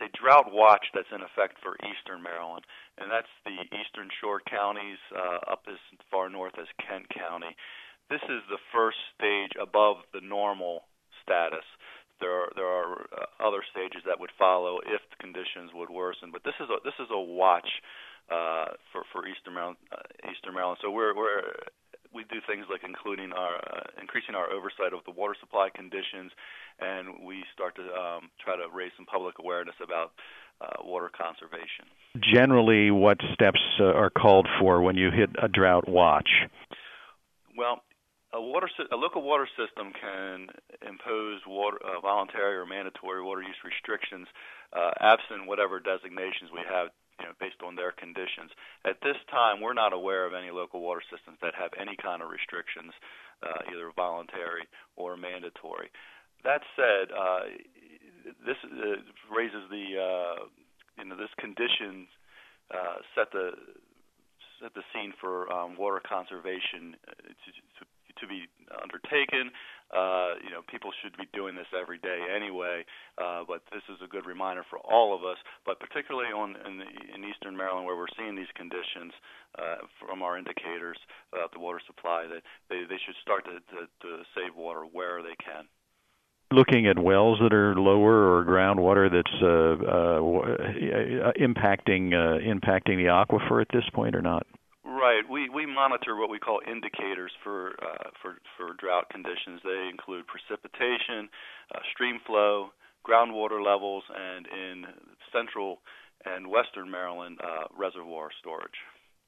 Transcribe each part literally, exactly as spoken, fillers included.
a drought watch that's in effect for eastern Maryland, and that's the eastern shore counties uh, up as far north as Kent County. This is the first stage above the normal status. There are there are uh, other stages that would follow if the conditions would worsen, but this is a this is a watch uh, for for Eastern Maryland. Uh, Eastern Maryland. So we're we're we do things like including our uh, increasing our oversight of the water supply conditions, and we start to um, try to raise some public awareness about uh, water conservation. Generally, what steps uh, are called for when you hit a drought watch? Well, A, water, a local water system can impose water, uh, voluntary or mandatory water use restrictions uh, absent whatever designations we have, you know, based on their conditions. At this time, we're not aware of any local water systems that have any kind of restrictions, uh, either voluntary or mandatory. That said, uh, this uh, raises the, uh, you know, this condition uh, set the set the scene for um, water conservation to, to to be undertaken. Uh, you know, people should be doing this every day anyway, uh, but this is a good reminder for all of us, but particularly on in, the, in eastern Maryland where we're seeing these conditions uh, from our indicators about the water supply, that they, they should start to, to, to save water where they can. Looking at wells that are lower or groundwater that's uh, uh, impacting uh, impacting the aquifer at this point or not? Right. We we monitor what we call indicators for uh, for for drought conditions. They include precipitation, uh, stream flow, groundwater levels, and in central and western Maryland, uh, reservoir storage.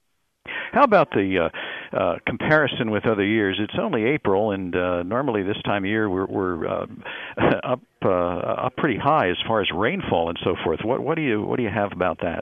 How about the uh, uh, comparison with other years? It's only April, and uh, normally this time of year we're, we're uh, up uh, up pretty high as far as rainfall and so forth. What what do you what do you have about that?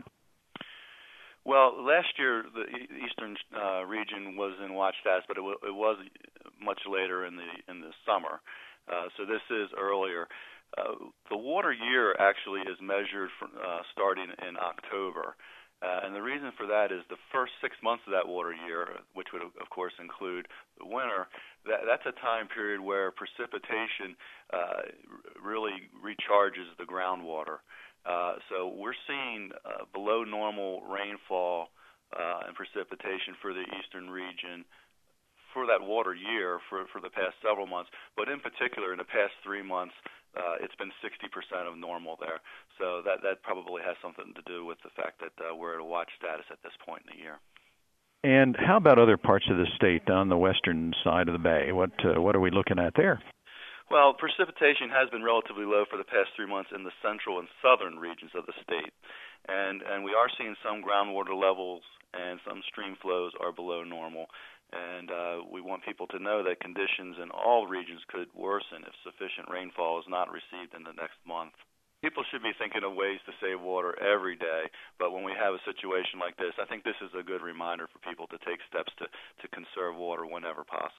Well, last year the eastern uh, region was in watch status, but it, w- it was much later in the in the summer. Uh, so this is earlier. Uh, the water year actually is measured from, uh, starting in October. Uh, and the reason for that is the first six months of that water year, which would, of course, include the winter, that, that's a time period where precipitation uh, really recharges the groundwater. Uh, so we're seeing uh, below normal rainfall uh, and precipitation for the eastern region for that water year for, for the past several months, but in particular in the past three months, uh, it's been sixty percent of normal there. So that, that probably has something to do with the fact that uh, we're at a watch status at this point in the year. And how about other parts of the state on the western side of the bay? What uh, what are we looking at there? Well, precipitation has been relatively low for the past three months in the central and southern regions of the state, and and we are seeing some groundwater levels and some stream flows are below normal. And uh, we want people to know that conditions in all regions could worsen if sufficient rainfall is not received in the next month. People should be thinking of ways to save water every day, but when we have a situation like this, I think this is a good reminder for people to take steps to, to conserve water whenever possible.